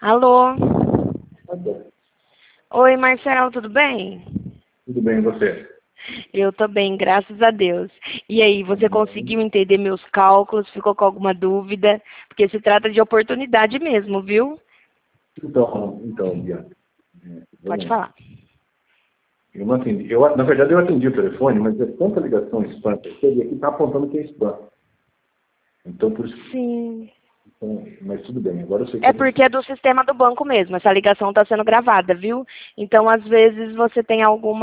Alô? Tá bom. Oi, Marcelo, tudo bem? Tudo bem, e você? Eu tô bem, graças a Deus. E aí, você conseguiu entender meus cálculos? Ficou com alguma dúvida? Porque se trata de oportunidade mesmo, viu? Então, Bianca, Pode vamos lá. falar. Eu não atendi. Na verdade, eu atendi o telefone, mas é tanta ligação spam que eu recebi aqui, está apontando que é spam. Então, por isso. Sim. Então, mas tudo bem, agora eu sei É como é. porque é do sistema do banco mesmo. Essa ligação está sendo gravada, viu? Então, às vezes, você tem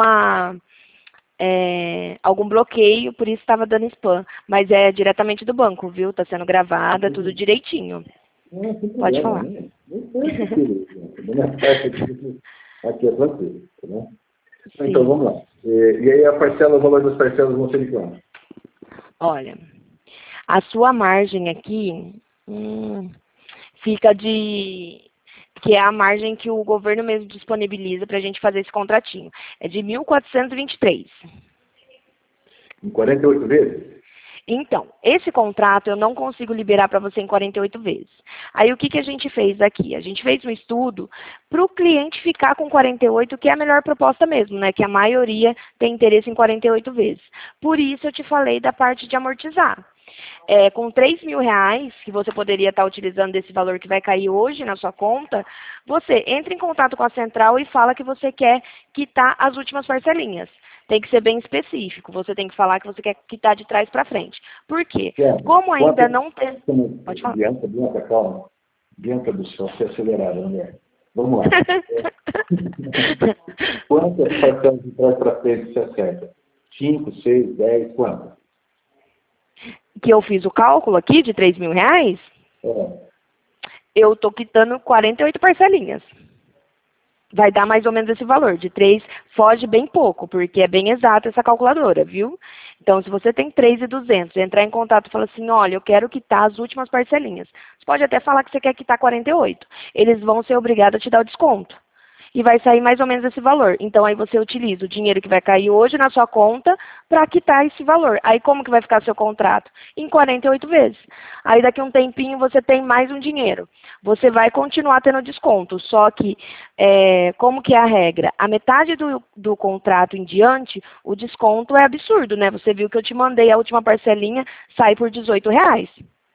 algum bloqueio, por isso estava dando spam. Mas é diretamente do banco, viu? Está sendo gravada, tudo direitinho. Não, sem Pode problema, falar. né? Não foi tranquilo. Da minha parte aqui é tranquilo, tá bom? Então, Sim. vamos lá. E aí o valor das parcelas vão ser de quanto? Olha, a sua margem aqui fica que é a margem que o governo mesmo disponibiliza para a gente fazer esse contratinho. É de 1.423. Em 48 vezes? Então, esse contrato eu não consigo liberar para você em 48 vezes. Aí o que a gente fez aqui? A gente fez um estudo para o cliente ficar com 48, que é a melhor proposta mesmo, né? Que a maioria tem interesse em 48 vezes. Por isso eu te falei da parte de amortizar. Com R$ 3.000 que você poderia estar utilizando desse valor que vai cair hoje na sua conta, você entra em contato com a central e fala que você quer quitar as últimas parcelinhas. Tem que ser bem específico. Você tem que falar que você quer quitar de trás para frente. Por quê? Como ainda não tem... Pode falar. Bianca, calma. Bianca do céu, você é acelerada, mulher. Vamos lá. Quantas parcelas de trás para frente você acerta? 5, 6, 10, quantas? Que eu fiz o cálculo aqui de R$ 3.000, eu estou quitando 48 parcelinhas. Vai dar mais ou menos esse valor, de 3, foge bem pouco, porque é bem exata essa calculadora, viu? Então, se você tem 3.200, entrar em contato e falar assim, olha, eu quero quitar as últimas parcelinhas. Você pode até falar que você quer quitar 48. Eles vão ser obrigados a te dar o desconto. E vai sair mais ou menos esse valor. Então, aí você utiliza o dinheiro que vai cair hoje na sua conta para quitar esse valor. Aí, como que vai ficar seu contrato? Em 48 vezes. Aí, daqui a um tempinho, você tem mais um dinheiro. Você vai continuar tendo desconto, só que, como que é a regra? A metade do contrato em diante, o desconto é absurdo, né? Você viu que eu te mandei a última parcelinha, sai por R$ 18.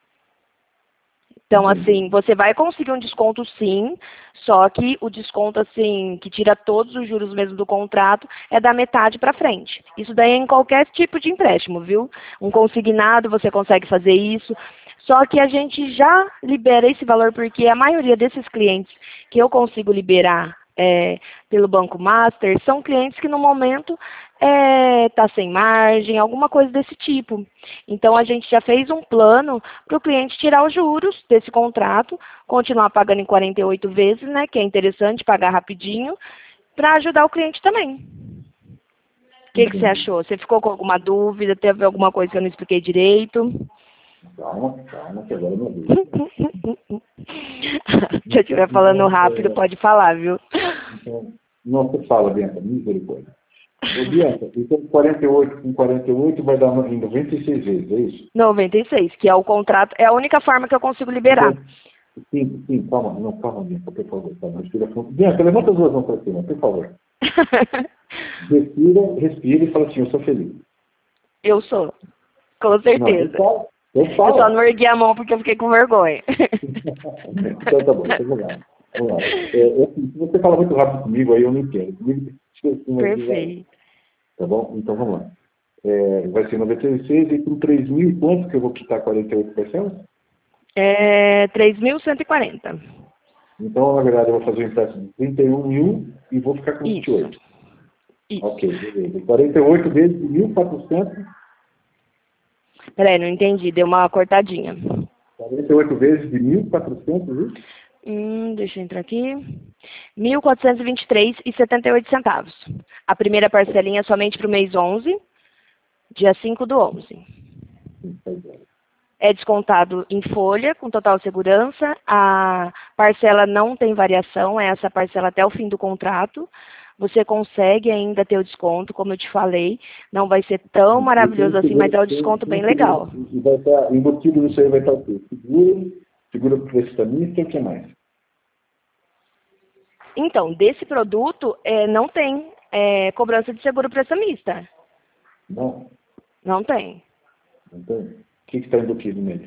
Então, assim, você vai conseguir um desconto sim, só que o desconto, assim, que tira todos os juros mesmo do contrato, é da metade para frente. Isso daí é em qualquer tipo de empréstimo, viu? Um consignado, você consegue fazer isso. Só que a gente já libera esse valor, porque a maioria desses clientes que eu consigo liberar pelo Banco Master são clientes que no momento tá sem margem, alguma coisa desse tipo. Então a gente já fez um plano para o cliente tirar os juros desse contrato, continuar pagando em 48 vezes, né? Que é interessante pagar rapidinho, para ajudar o cliente também. O que você achou? Você ficou com alguma dúvida? Teve alguma coisa que eu não expliquei direito? Calma, que agora eu não vi. Se eu estiver falando rápido, pode falar, viu? Então, não, você fala, Bianca, misericórdia. Ô, Bianca, então 48 com 48 vai dar em 96 vezes, é isso? 96, que é o contrato, é a única forma que eu consigo liberar. Sim, calma, não, calma, Bianca, por favor, calma, respira fundo. Bianca, levanta as duas mãos para cima, por favor. Respira e fala assim, eu sou feliz. Eu sou, com certeza. Não, eu só não ergui a mão porque eu fiquei com vergonha. Então tá bom, então vamos lá. Se você fala muito rápido comigo, aí eu não entendo. Comigo, Perfeito. Tá bom? Então vamos lá. Vai ser 96 e com 3.000 e quanto que eu vou quitar 48 parcelas? 3.140. Então, na verdade, eu vou fazer um empréstimo de 31 mil e vou ficar com 28. Isso. Ok, beleza. 48 vezes de 1.400. Peraí, não entendi, deu uma cortadinha. 48 vezes de 1.400, isso? Deixa eu entrar aqui. 1.423,78. A primeira parcelinha é somente para o mês 11, dia 5/11. É descontado em folha, com total segurança. A parcela não tem variação, é essa parcela até o fim do contrato. Você consegue ainda ter o desconto, como eu te falei. Não vai ser tão maravilhoso assim, mas é um desconto bem legal. E vai estar embutido nisso aí, vai estar o quê? Seguro prestamista e o que mais? Então, desse produto não tem cobrança de seguro prestamista. Não? Não tem. Não tem? O que está embutido nele?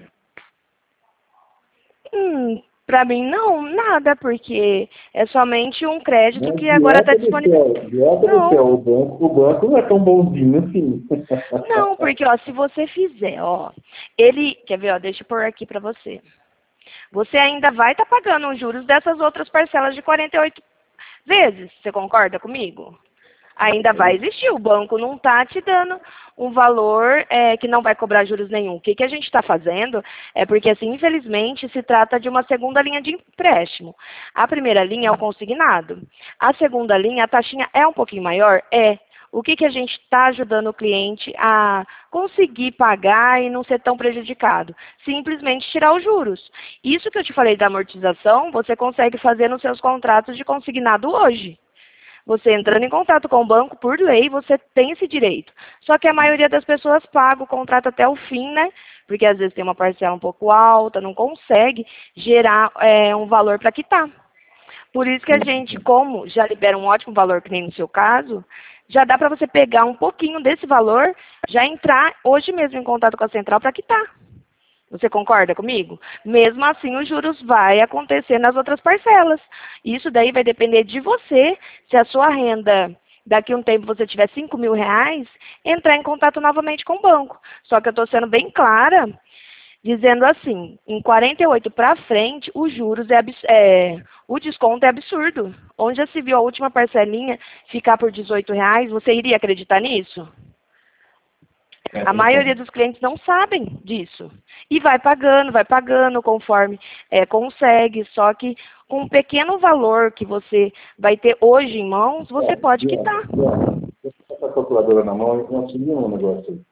Para mim, não, nada, porque é somente um crédito Mas que agora está disponível. O banco não é tão bonzinho assim. Não, porque, ó, se você fizer, ó, ele, quer ver, ó, deixa eu pôr aqui para você. Você ainda vai estar pagando os juros dessas outras parcelas de 48 vezes, você concorda comigo? Ainda vai existir, o banco não está te dando um valor que não vai cobrar juros nenhum. O que a gente está fazendo é porque, assim, infelizmente, se trata de uma segunda linha de empréstimo. A primeira linha é o consignado. A segunda linha, a taxinha é um pouquinho maior? É. O que a gente está ajudando o cliente a conseguir pagar e não ser tão prejudicado? Simplesmente tirar os juros. Isso que eu te falei da amortização, você consegue fazer nos seus contratos de consignado hoje. Você entrando em contato com o banco, por lei, você tem esse direito. Só que a maioria das pessoas paga o contrato até o fim, né? Porque às vezes tem uma parcela um pouco alta, não consegue gerar um valor para quitar. Por isso que a gente, como já libera um ótimo valor, que nem no seu caso, já dá para você pegar um pouquinho desse valor, já entrar hoje mesmo em contato com a central para quitar. Você concorda comigo? Mesmo assim, os juros vai acontecer nas outras parcelas. Isso daí vai depender de você, se a sua renda, daqui a um tempo você tiver 5 mil reais, entrar em contato novamente com o banco. Só que eu estou sendo bem clara, dizendo assim, em 48 para frente, os juros o desconto é absurdo. Onde já se viu a última parcelinha ficar por 18 reais, você iria acreditar nisso? A maioria dos clientes não sabem disso. E vai pagando conforme consegue. Só que com um pequeno valor que você vai ter hoje em mãos, você pode quitar. Deixa eu passar a calculadora na mão e conseguir um negócio aí.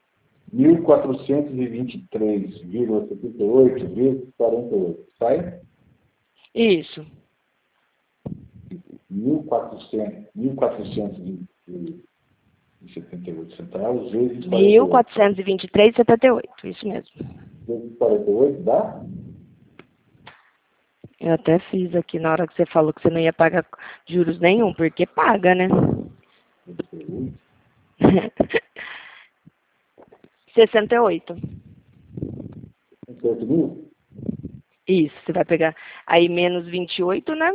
1.423,78 vezes 48. Sai? Isso. 1.478 centavos vezes 1.423,78. Isso mesmo. Vezes 48 dá? Eu até fiz aqui na hora que você falou que você não ia pagar juros nenhum, porque paga, né? 68. 68 mil? Isso, você vai pegar aí menos 28, né?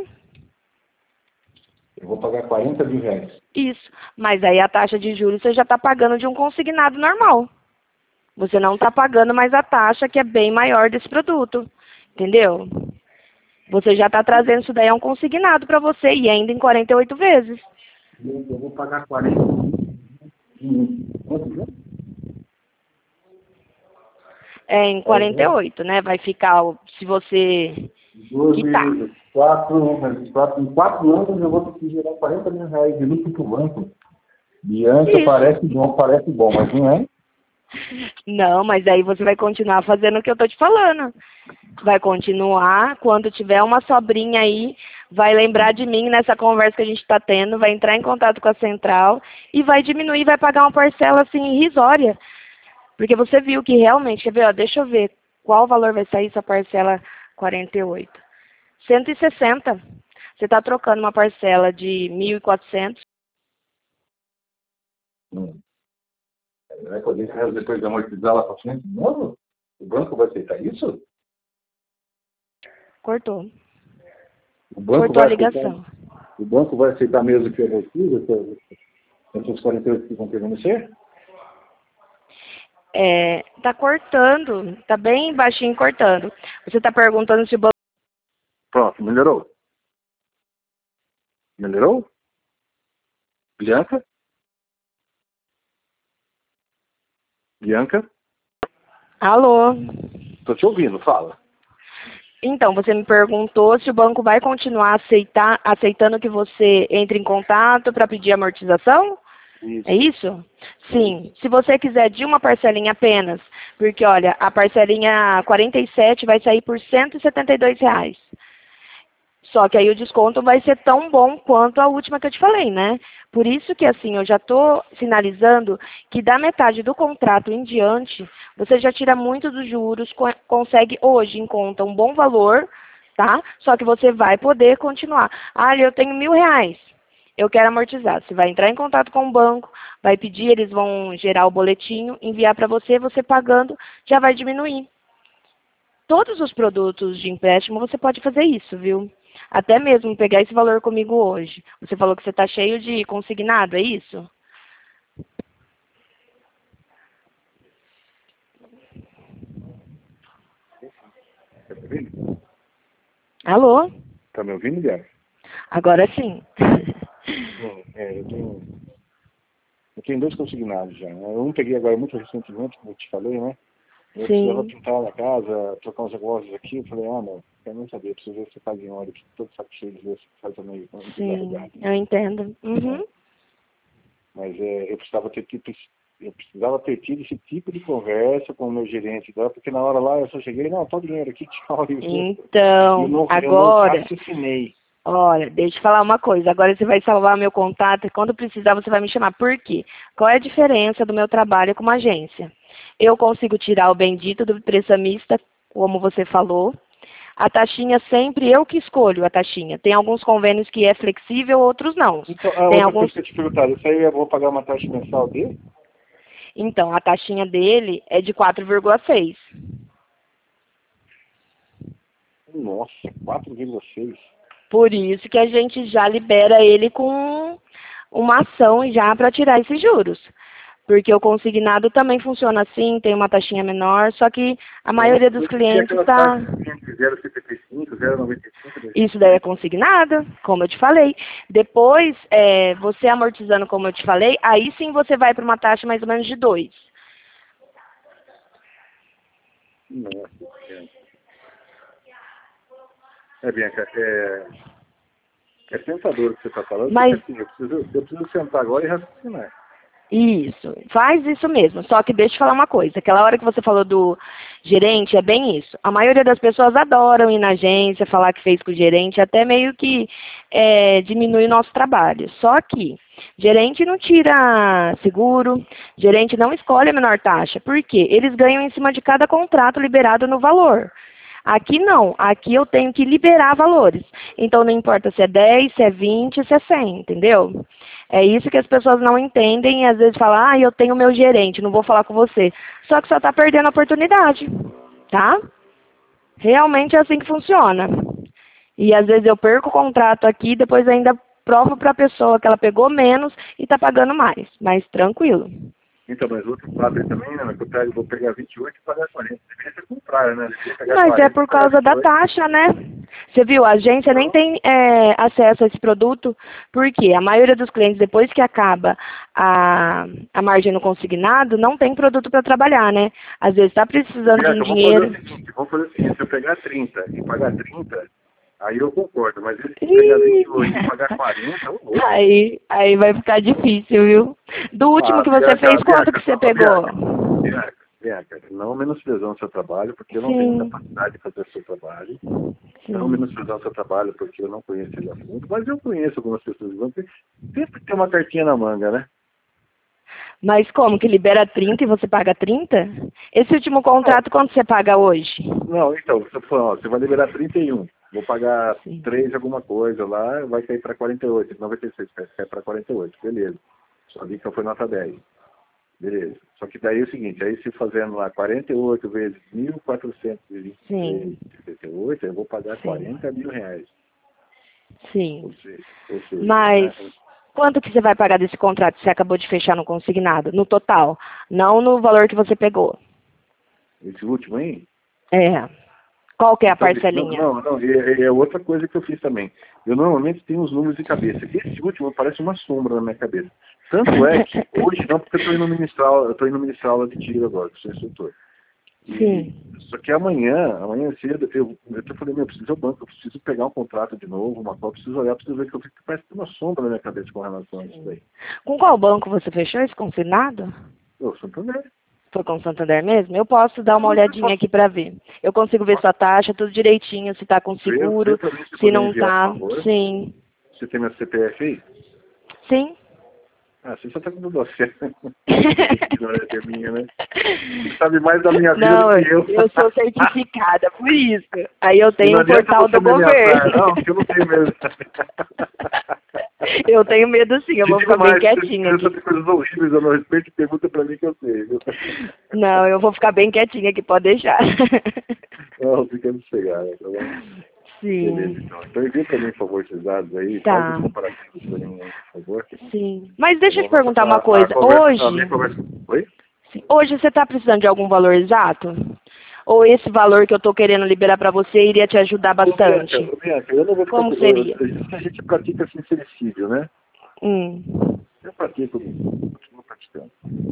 Eu vou pagar 40 mil reais. Isso, mas aí a taxa de juros você já está pagando de um consignado normal. Você não está pagando mais a taxa que é bem maior desse produto, entendeu? Você já está trazendo isso daí a um consignado para você e ainda em 48 vezes. Eu vou pagar 40 mil. Em 48, né? Vai ficar, se você quitar. 4, em 4 anos eu vou ter que gerar 40 mil reais de lucro para o banco. Bianca, parece bom, mas não é? Não, mas aí você vai continuar fazendo o que eu estou te falando. Vai continuar, quando tiver uma sobrinha aí, vai lembrar de mim nessa conversa que a gente está tendo, vai entrar em contato com a central e vai diminuir, vai pagar uma parcela assim irrisória. Porque você viu que realmente, quer ver, ó, deixa eu ver qual valor vai sair essa parcela 48. 160. Você está trocando uma parcela de 1.400. Vai poder depois de amortizar lá para frente de novo? O banco vai aceitar isso? Cortou. O banco Cortou a vai ligação. O banco vai aceitar mesmo que eu amortize entre os 48 que vão permanecer? Tá cortando, tá bem baixinho cortando. Você tá perguntando se o banco... Pronto, melhorou. Melhorou? Bianca? Bianca? Alô? Tô te ouvindo, fala. Então, você me perguntou se o banco vai continuar aceitando que você entre em contato para pedir amortização? Isso. É isso? Sim. Se você quiser de uma parcelinha apenas, porque olha, a parcelinha 47 vai sair por R$172. Só que aí o desconto vai ser tão bom quanto a última que eu te falei, né? Por isso que assim, eu já estou sinalizando que da metade do contrato em diante, você já tira muito dos juros, consegue hoje em conta um bom valor tá? Só que você vai poder continuar. Ah, eu tenho R$ 1.000. Eu quero amortizar. Você vai entrar em contato com o banco, vai pedir, eles vão gerar o boletinho, enviar para você, você pagando, já vai diminuir. Todos os produtos de empréstimo você pode fazer isso, viu? Até mesmo pegar esse valor comigo hoje. Você falou que você está cheio de consignado, é isso? Tá me ouvindo? Alô? Tá me ouvindo, Guilherme? Agora sim. Eu tenho 2 consignados já. Um peguei agora muito recentemente, como eu te falei, né? Eu precisava Sim, pintar na casa, trocar uns negócios aqui. Eu falei, não quero nem saber, preciso ver se você paga em hora, que todo saco cheio de ver se faz também quando quiser sim, lugar. eu entendo. Né? Uhum. Mas eu precisava ter tido esse tipo de conversa com o meu gerente, porque na hora lá eu só cheguei, não, todo dinheiro aqui, tchau. Então, Eu não agora, raciocinei. olha, deixa eu falar uma coisa. Agora você vai salvar meu contato e quando precisar você vai me chamar. Por quê? Qual é a diferença do meu trabalho com uma agência? Eu consigo tirar o bendito do prestamista, como você falou. A taxinha sempre eu que escolho a taxinha. Tem alguns convênios que é flexível, outros não. Então, a Tem outra coisa alguns. que eu te perguntar, isso aí eu vou pagar uma taxa mensal dele? Então, a taxinha dele é de 4,6. Nossa, 4,6. Por isso que a gente já libera ele com uma ação já para tirar esses juros. Porque o consignado também funciona assim, tem uma taxinha menor, só que a maioria dos E clientes aquelas está. taxas de 0,75, 0,95? Isso daí é consignado, como eu te falei. Depois, você amortizando, como eu te falei, aí sim você vai para uma taxa mais ou menos de 2. Nossa, Bianca, é tentador o que você está falando, porque Mas assim, eu preciso sentar agora e raciocinar. isso, faz isso mesmo. Só que deixa eu te falar uma coisa. Aquela hora que você falou do gerente, é bem isso. A maioria das pessoas adoram ir na agência, falar que fez com o gerente, até meio que diminui o nosso trabalho. Só que gerente não tira seguro, gerente não escolhe a menor taxa. Por quê? Eles ganham em cima de cada contrato liberado no valor. Aqui não, aqui eu tenho que liberar valores. Então não importa se é 10, se é 20, se é 100, entendeu? É isso que as pessoas não entendem e às vezes falam, eu tenho meu gerente, não vou falar com você. Só que só está perdendo a oportunidade, tá? Realmente é assim que funciona. E às vezes eu perco o contrato aqui, depois ainda provo para a pessoa que ela pegou menos e está pagando mais. Mas tranquilo. Então, mas o outro lado aí também, né? Que eu vou pegar 28 e pagar 40. Deveria ser contrário, né? Deveria pegar Mas é 40 por e pagar causa da 28. taxa, né? Você viu, a agência nem Então, tem acesso a esse produto, porque a maioria dos clientes, depois que acaba a margem no consignado, não tem produto para trabalhar, né? Às vezes está precisando de um Bianca, dinheiro. vamos fazer o seguinte, se eu pegar 30 e pagar 30, aí eu concordo, mas se eu pegar Ih, 28 e pagar 40, eu vou. aí vai ficar difícil, viu? Do último que você Bianca, fez, quanto que você pegou? Bianca, não menosprezando o seu trabalho, porque eu não tenho Sim, capacidade de fazer o seu trabalho. Não sim. menosprezando o seu trabalho, porque eu não conheço ele a fundo, mas eu conheço algumas pessoas do banco. Sempre tem uma cartinha na manga, né? Mas como, que libera 30 e você paga 30? Esse último Não, contrato, quanto você paga hoje? não, então, você falou, você vai liberar 31. Vou pagar Sim. 3 alguma coisa lá, vai cair para 48, 96, vai cair para 48, beleza. Sua dica foi nota 10. Beleza. Só que daí é o seguinte, aí se fazendo lá 48 vezes Sim, 1.423,78, eu vou pagar sim, 40 mil reais. sim. Ou seja, Mas né, quanto que você vai pagar desse contrato que você acabou de fechar no consignado? No total, não no valor que você pegou. esse último aí. É. Qual que é a Então, parcelinha? não, é outra coisa que eu fiz também. Eu normalmente tenho os números de cabeça. Esse último parece uma sombra na minha cabeça. Tanto é que hoje não, porque eu estou indo ministrar aula de tiro agora, que sou instrutor. Sim. Só que amanhã cedo, eu até falei, eu preciso ir ao banco, eu preciso pegar um contrato de novo, uma coisa, eu preciso olhar, preciso ver que eu fico, parece que tem uma sombra na minha cabeça com relação a isso daí. Com qual banco você fechou esse consignado? Eu sou também. Foi com o Santander mesmo? Eu posso dar uma olhadinha aqui para ver. Eu consigo ver sua taxa, tudo direitinho, se está com Vê seguro, pra mim se se puder não enviar, por tá. favor. Sim. Você tem meu CPF aí? Sim. Ah, você só tá com tudo certo. Ignorância minha, né? Você sabe mais da minha vida Não, do que eu. eu sou certificada, por isso. Aí eu E tenho não um adianta portal você do me ameaçar, governo. não, porque eu não tenho medo. Eu tenho medo sim, eu Te vou digo ficar bem mais, se quietinha você aqui. sabe coisas horríveis a meu respeito, pergunta pra mim que eu sei, viu? Não, eu vou ficar bem quietinha aqui, pode deixar. Não, fica sossegado, tá bom? Beleza, Sim, então. Então envia pra mim, por favor, esses dados aí, faz os tá. comparativos pra mim aí, por favor. Sim. Mas Tá deixa eu bom? te perguntar uma A coisa. conversa, a minha Hoje, conversa... Oi? sim, hoje você está precisando de algum valor exato? Ou esse valor que eu estou querendo liberar para você iria te ajudar bastante? Ô, Bianca, eu não vou ficar... Como seria? A gente pratica sincericídio, né? Hum. Eu pratico, continuo praticando.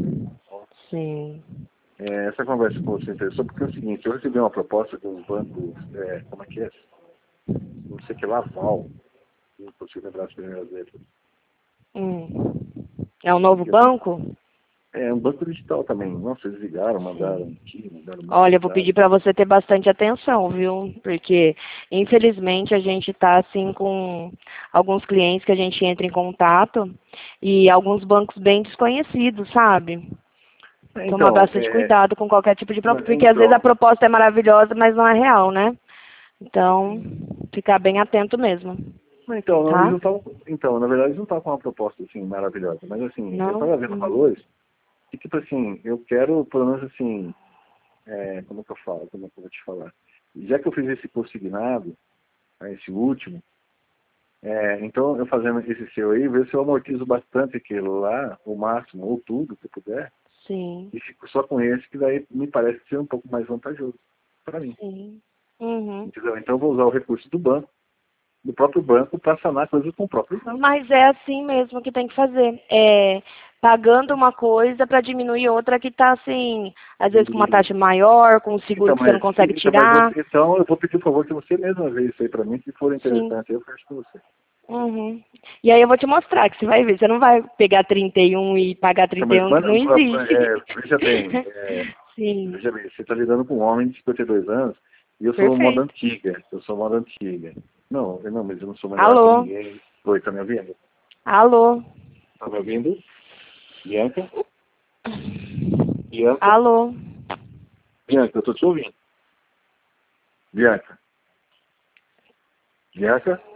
Sim. Essa conversa com você interessou porque é o seguinte, eu recebi uma proposta de uns bancos, como é que é? Não sei o que lá, Val, não consigo lembrar as primeiras letras. Hum. É um novo banco? É um banco digital também. Nossa, eles ligaram, mandaram Sim. aqui, mandaram um monte Olha, de eu vou dados. pedir para você ter bastante atenção, viu? Porque, infelizmente, a gente está assim com alguns clientes que a gente entra em contato e alguns bancos bem desconhecidos, sabe? Tomar Então, bastante cuidado com qualquer tipo de proposta, porque às vezes a então, proposta é maravilhosa, mas não é real, né? Então, ficar bem atento mesmo, então, não, eles tá? não estavam, então, na verdade, eles não estavam com uma proposta assim maravilhosa, mas assim, eu Não? estava vendo valores e tipo assim, eu quero, pelo menos assim, como é que eu falo, como é que eu vou te falar? Já que eu fiz esse consignado, esse último, então eu fazendo esse seu aí, ver se eu amortizo bastante aquilo lá, o máximo, ou tudo que eu puder, Sim, e fico só com esse, que daí me parece ser um pouco mais vantajoso para mim. sim. Uhum. Entendeu? Então eu vou usar o recurso do banco, do próprio banco, para sanar coisas com o próprio banco. Mas é assim mesmo que tem que fazer. É pagando uma coisa para diminuir outra que está assim, às vezes com uma taxa maior, com um seguro Então, que você não consegue tirar. então eu vou pedir por favor que você mesma veja isso aí para mim, se for Sim. interessante, eu fecho com você. Uhum. E aí eu vou te mostrar que você vai ver. Você não vai pegar 31 e pagar Então, trinta e mas um que não existe. veja bem, Sim, veja bem, você está lidando com um homem de 52 anos e eu sou uma moda perfeito. antiga. Eu sou moda antiga. Não, mas eu não sou melhor que Alô? ninguém. Oi, tá me ouvindo? Alô? Tá me ouvindo? Bianca? Bianca? Alô? Bianca, eu tô te ouvindo. Bianca? Bianca?